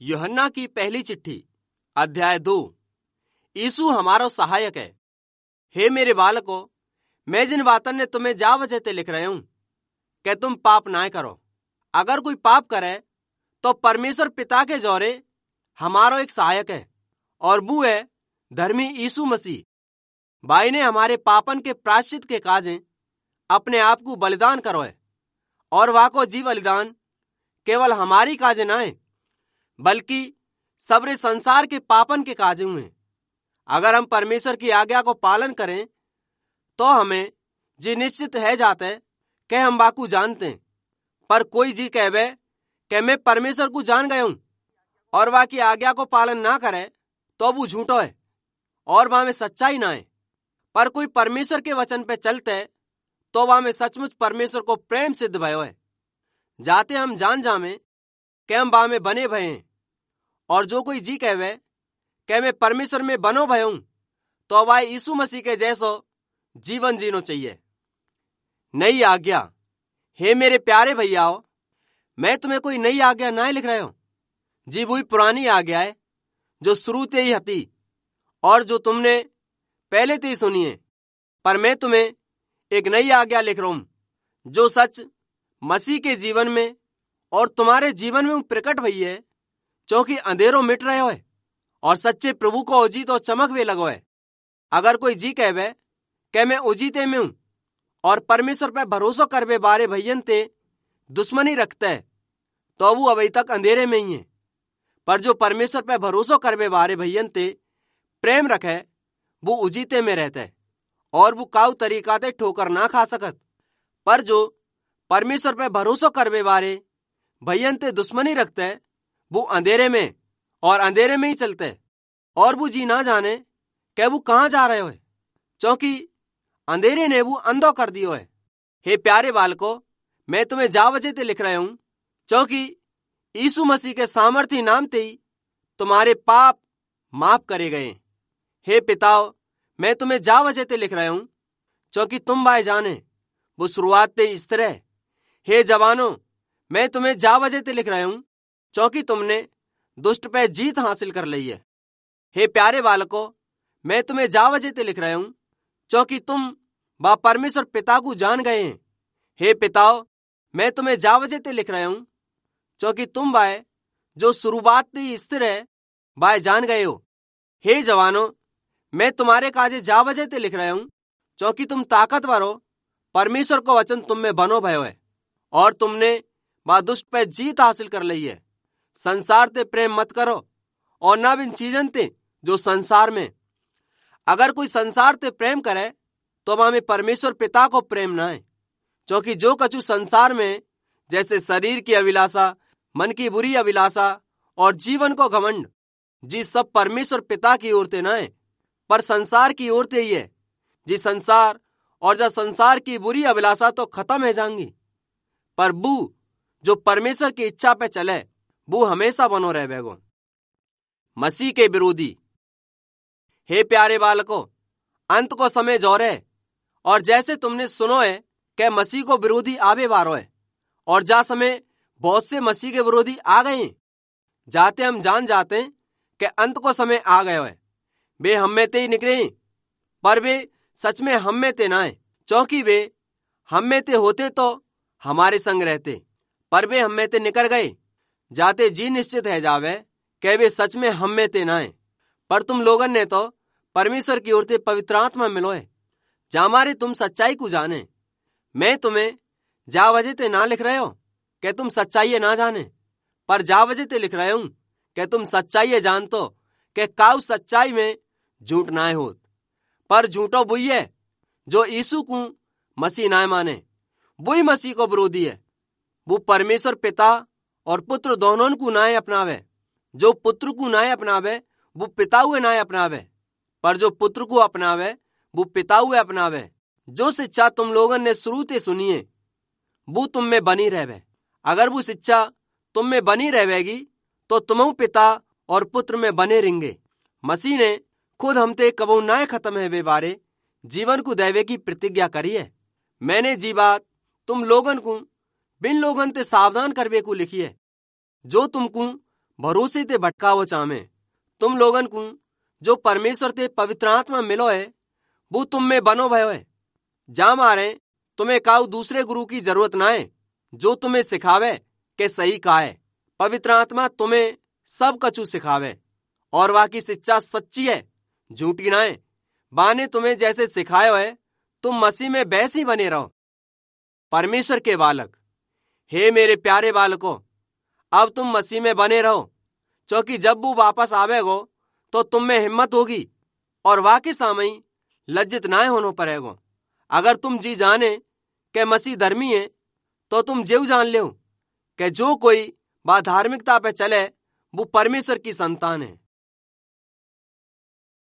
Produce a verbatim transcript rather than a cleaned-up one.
यूहन्ना की पहली चिट्ठी अध्याय दो। यीशु हमारो सहायक है। हे मेरे बालको, मैं जिन बातन ने तुम्हें जा वजह ते लिख रहे हूं कि तुम पाप ना करो। अगर कोई पाप करे तो परमेश्वर पिता के जौरे हमारो एक सहायक है, और वो है धर्मी यीशु मसीह। भाई ने हमारे पापन के प्रायश्चित के काजें अपने आप को बलिदान करो है, और वाको जी बलिदान केवल हमारी काजे ना है, बल्कि सबरे संसार के पापन के काजे हुए। अगर हम परमेश्वर की आज्ञा को पालन करें तो हमें जी निश्चित है जाते कि हम बाकू जानते हैं। पर कोई जी कहवे कि मैं परमेश्वर को जान गया हूं और वा की आज्ञा को पालन ना करे तो वो झूठो है और वहां में सच्चाई ना है। पर कोई परमेश्वर के वचन पे चलते तो वहां में सचमुच परमेश्वर को प्रेम सिद्ध भयो है। जाते हम जान जामे कि हम वहां में बने भये हैं। और जो कोई जी कहवे कि मैं परमेश्वर में बनो भयो हूं तो वह यीशु मसीह के जैसो जीवन जीनो चाहिए। नई आज्ञा। हे मेरे प्यारे भैयाओ, मैं तुम्हें कोई नई आज्ञा ना लिख रहा हूं, जी वही पुरानी आज्ञा है जो शुरू ते ही हती और जो तुमने पहले ते ही सुनी है। पर मैं तुम्हें एक नई आज्ञा लिख रहा हूं जो सच मसीह के जीवन में और तुम्हारे जीवन में प्रकट हुई है, क्योंकि अंधेरों मिट रहे हो और सच्चे प्रभु को उजीत और चमक वे लगो है। अगर कोई जी कहवे कि मैं उजीते में हूं और परमेश्वर पे भरोसा करवे बारे भैयन ते दुश्मनी रखते है तो वो अभी तक अंधेरे में ही है। पर जो परमेश्वर पे भरोसा करवे बारे भैयन ते प्रेम रखे वो उजीते में रहते है और वो काउ तरीका ते ठोकर ना खा सकत। पर जो परमेश्वर पे भरोसा करवे बारे भैयन ते दुश्मनी रखते है वो अंधेरे में और अंधेरे में ही चलते है, और वो जी ना जाने कि वो कहां जा रहे हो, क्योंकि अंधेरे ने वो अंधो कर दियो है। हे प्यारे बालको, मैं तुम्हें जा वजह ते लिख रहा हूं, क्योंकि यीशु मसीह के सामर्थी नाम ते ही तुम्हारे पाप माफ करे गए। हे पिताओ, मैं तुम्हें जा वजह ते लिख रहा हूं, क्योंकि तुम भाई जाने वो शुरुआत ते इस तरह। हे जवानों, मैं तुम्हें जा वजह ते लिख रहा हूं, क्योंकि तुमने दुष्ट पे जीत हासिल कर ली है। हे प्यारे बालको, मैं तुम्हें जा वजह ते लिख रहा हूं, क्योंकि तुम बा परमेश्वर पिता को जान गए हैं। हे पिताओ, मैं तुम्हें जा वजह ते लिख रहा हूं, क्योंकि तुम बाय जो शुरुआत ते स्थिर है बाय जान गए हो। हे जवानों, मैं तुम्हारे काजे जा वजह ते लिख रहा हूं, क्योंकि तुम ताकतवर हो, परमेश्वर को वचन तुम में बनो भयो है, और तुमने बा दुष्ट पे जीत हासिल कर ली है। संसार ते प्रेम मत करो और ना बिन चीजन ते जो संसार में। अगर कोई संसार ते प्रेम करे तो वहां में परमेश्वर पिता को प्रेम ना है, क्योंकि जो कछु संसार में जैसे शरीर की अभिलाषा, मन की बुरी अभिलाषा और जीवन को घमंड, जी सब परमेश्वर पिता की ओर ते ना है, पर संसार की ओर ते ही है। जी संसार और जब संसार की बुरी अभिलाषा तो खत्म है जाएंगी, पर बू जो परमेश्वर की इच्छा पे चले वो हमेशा बनो रहेगो। मसीह के विरोधी। हे प्यारे बालको, अंत को समय जोर है, और जैसे तुमने सुनो है कि मसीह को विरोधी आवे वारो है, और जा समय बहुत से मसीह के विरोधी आ गए हैं। जाते हम जान जाते हैं कि अंत को समय आ गया है। वे हम में ते ही निकले हैं, पर वे सच में हम में ते ना है, क्योंकि वे हम में ते होते तो हमारे संग रहते, पर वे हम में ते निकल गए। जाते जी निश्चित है जावे कि वे सच में हम में ते ना है। पर तुम लोगन ने तो परमेश्वर की ओर से पवित्र आत्मा मिलो है, जामारे तुम सच्चाई को जाने। मैं तुम्हें जा वजह ते ना लिख रहे हो कि तुम सच्चाई ना जाने, पर जा वजह ते लिख रहे हूं कि तुम सच्चाई जान तो कि काउ सच्चाई में झूठ ना होत। पर झूठो बुई है जो यीशु को मसीह ना माने, बुई मसीह को विरोधी है। वो परमेश्वर पिता और पुत्र दोनों को नाय अपनावे। जो पुत्र को नाय अपनावे वो पिता हुए नाय अपनावे, पर जो पुत्र को अपनावे वो पिता हुए अपनावे। जो शिक्षा तुम लोगों ने शुरू से सुनी है वो तुम में बनी रहवे। अगर वो शिक्षा तुम में बनी रहेगी तो तुम पिता और पुत्र में बने रहेंगे। मसीह ने खुद हमते कबो नाय खत्म है वे बारे जीवन को देवे की प्रतिज्ञा करी है। मैंने जी बात तुम लोगन को बिन लोगन ते सावधान करवे को लिखी है, जो तुमको भरोसे ते भटकावो चामे। तुम लोगन को जो परमेश्वर ते पवित्र आत्मा मिलो है वो तुम में बनो भयो है। जा मारे तुम्हें काऊ दूसरे गुरु की जरूरत ना है जो तुम्हें सिखावे के सही का है। पवित्र आत्मा तुम्हें सब कछु सिखावे और वह की शिक्षा सच्ची है, झूठी ना है। बाने तुम्हें जैसे सिखायो है तुम मसीह में वैसे ही बने रहो। परमेश्वर के बालक, हे मेरे प्यारे बालकों, अब तुम मसीह में बने रहो, क्योंकि जब वो वापस आवेगो तो तुम में हिम्मत होगी और वह के सामने लज्जित ना होनो पड़ेगो। अगर तुम जी जाने के मसीह धर्मी है तो तुम जेव जान लो कि जो कोई बा धार्मिकता पे चले वो परमेश्वर की संतान है।